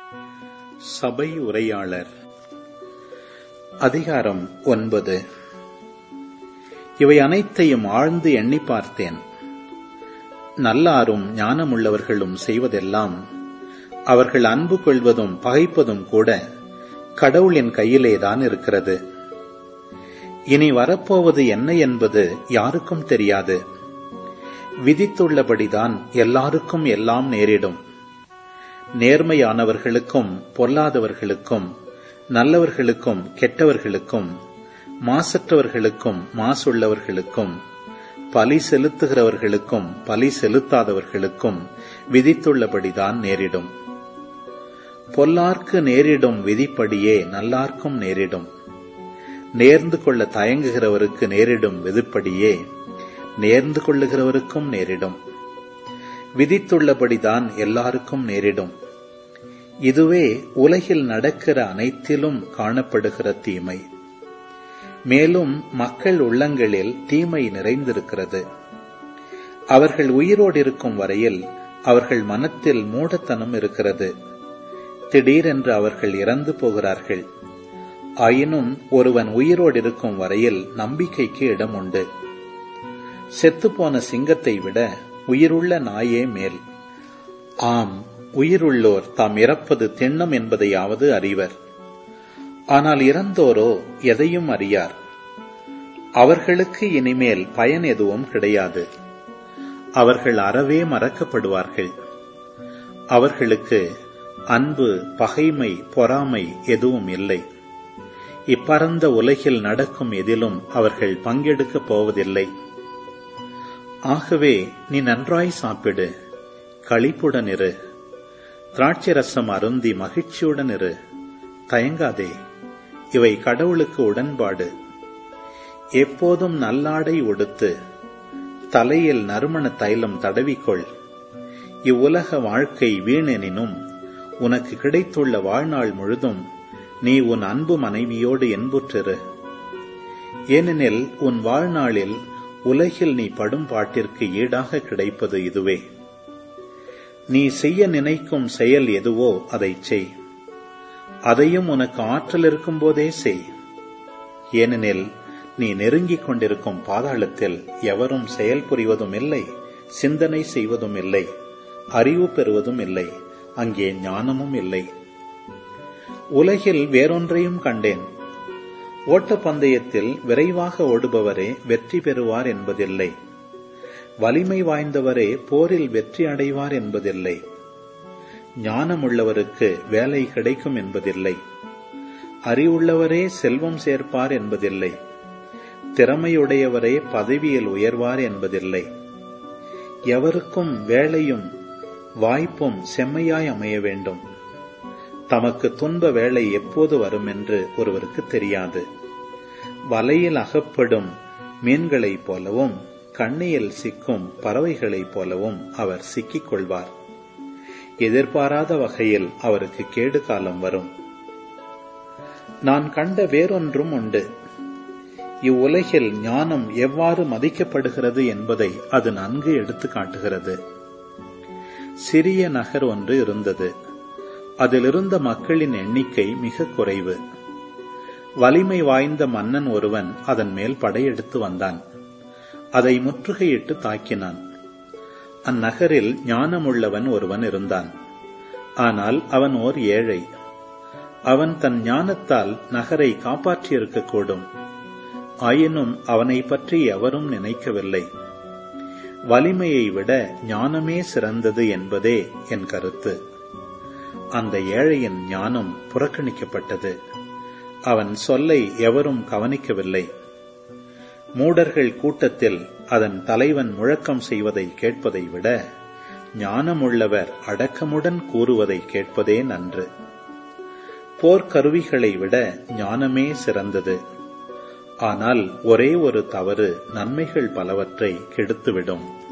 சபை உரையாளர். அதிகாரம் 9. இவை அனைத்தையும் ஆழ்ந்து எண்ணி பார்த்தேன். நல்லாரும் ஞானமுள்ளவர்களும் செய்வதெல்லாம், அவர்கள் அன்பு கொள்வதும் பகைப்பதும் கூட கடவுளின் கையிலேதான் இருக்கிறது. இனி வரப்போவது என்ன என்பது யாருக்கும் தெரியாது. விதித்துள்ளபடிதான் எல்லாருக்கும் எல்லாம் நேரிடும். நேர்மையானவர்களுக்கும் பொல்லாதவர்களுக்கும், நல்லவர்களுக்கும் கெட்டவர்களுக்கும், மாசற்றவர்களுக்கும் மாசுள்ளவர்களுக்கும், பலி செலுத்துகிறவர்களுக்கும் பலி செலுத்தாதவர்களுக்கும் விதித்துள்ளபடிதான் நேரிடும். பொல்லார்க்கு நேரிடும் விதிப்படியே நல்லார்க்கும் நேரிடும். நேர்ந்து கொள்ள தயங்குகிறவருக்கு நேரிடும் விதிப்படியே நேர்ந்து கொள்ளுகிறவருக்கும் நேரிடும். விதித்துள்ளபடிதான் எல்லாருக்கும் நேரிடும். இதுவே உலகில் நடக்கிற அனைத்திலும் காணப்படுகிற தீமை. மேலும் மக்கள் உள்ளங்களில் தீமை நிறைந்திருக்கிறது. அவர்கள் உயிரோடு இருக்கும் வரையில் அவர்கள் மனத்தில் மூடத்தனம் இருக்கிறது. திடீரென்று அவர்கள் இறந்து போகிறார்கள். ஆயினும் ஒருவன் உயிரோடு இருக்கும் வரையில் நம்பிக்கைக்கு இடம் உண்டு. செத்துப்போன சிங்கத்தை விட உயிருள்ள நாயே மேல். ஆம், உயிருள்ளோர் தாம் இறப்பது திண்ணம் என்பதையாவது அறிவர். ஆனால் இறந்தோரோ எதையும் அறியார். அவர்களுக்கு இனிமேல் பயன் எதுவும் கிடையாது. அவர்கள் அறவே மறக்கப்படுவார்கள். அவர்களுக்கு அன்பு, பகைமை, பொறாமை எதுவும் இல்லை. இப்பரந்த உலகில் நடக்கும் எதிலும் அவர்கள் பங்கெடுக்கப் போவதில்லை. ஆகவே நீ நன்றாய் சாப்பிடு, களிப்புடன் இரு. திராட்சை ரசம் அருந்தி மகிழ்ச்சியுடன் இரு. தயங்காதே, இவை கடவுளுக்கு உடன்பாடு. எப்போதும் நல்லாடை உடுத்து, தலையில் நறுமண தைலம் தடவிக்கொள். இவ்வுலக வாழ்க்கை வீணெனினும் உனக்கு கிடைத்துள்ள வாழ்நாள் முழுதும் நீ உன் அன்பு மனைவியோடு என்புற்றிரு. ஏனெனில் உன் வாழ்நாளில் உலகில் நீ படும் பாட்டிற்கு ஈடாக கிடைப்பது இதுவே. நீ செய்ய நினைக்கும் செயல் எதுவோ அதைச் செய். அதையும் உனக்கு ஆற்றல் இருக்கும் போதே செய். ஏனெனில் நீ நெருங்கிக் கொண்டிருக்கும் பாதாளத்தில் எவரும் செயல் புரிவதும் இல்லை, சிந்தனை செய்வதும் இல்லை, அறிவு பெறுவதும் இல்லை, அங்கே ஞானமும் இல்லை. உலகில் வேறொன்றையும் கண்டேன். ஓட்டப்பந்தயத்தில் விரைவாக ஓடுபவரே வெற்றி பெறுவார் என்பதில்லை. வலிமை வாய்ந்தவரே போரில் வெற்றி அடைவார் என்பதில்லை. ஞானமுள்ளவருக்கு வேலை கிடைக்கும் என்பதில்லை. அறிவுள்ளவரே செல்வம் சேர்ப்பார் என்பதில்லை. திறமையுடையவரே பதவியில் உயர்வார் என்பதில்லை. எவருக்கும் வேலையும் வாய்ப்பும் செம்மையாய் அமைய வேண்டும். தமக்கு துன்ப வேளை எப்போது வரும் என்று ஒருவருக்கு தெரியாது. வலையில் அகப்படும் மீன்களைப் போலவும் கண்ணியில் சிக்கும் பறவைகளைப் போலவும் அவர் சிக்கிக் கொள்வார். எதிர்பாராத வகையில் அவருக்கு கேடு காலம் வரும். நான் கண்ட வேறொன்றும் உண்டு. இவ்வுலகில் ஞானம் எவ்வாறு மதிக்கப்படுகிறது என்பதை அது நன்கு எடுத்து காட்டுகிறது. சிறிய நகர் ஒன்று இருந்தது. அதிலிருந்த மக்களின் எண்ணிக்கை மிக குறைவு. வலிமை வாய்ந்த மன்னன் ஒருவன் அதன் மேல் படையெடுத்து வந்தான். அதை முற்றுகையிட்டு தாக்கினான். அந்நகரில் ஞானமுள்ளவன் ஒருவன் இருந்தான். ஆனால் அவன் ஓர் ஏழை. அவன் தன் ஞானத்தால் நகரை காப்பாற்றியிருக்கக்கூடும். ஆயினும் அவனை பற்றி எவரும் நினைக்கவில்லை. வலிமையை விட ஞானமே சிறந்தது என்பதே என் கருத்து. அந்த ஏழையின் ஞானம் புறக்கணிக்கப்பட்டது. அவன் சொல்லை எவரும் கவனிக்கவில்லை. மூடர்கள் கூட்டத்தில் அதன் தலைவன் முழக்கம் செய்வதை கேட்பதை விட ஞானமுள்ளவர் அடக்கமுடன் கூறுவதை கேட்பதே நன்று. போர்க்கருவிகளை விட ஞானமே சிறந்தது. ஆனால் ஒரே ஒரு தவறு நன்மைகள் பலவற்றை கெடுத்துவிடும்.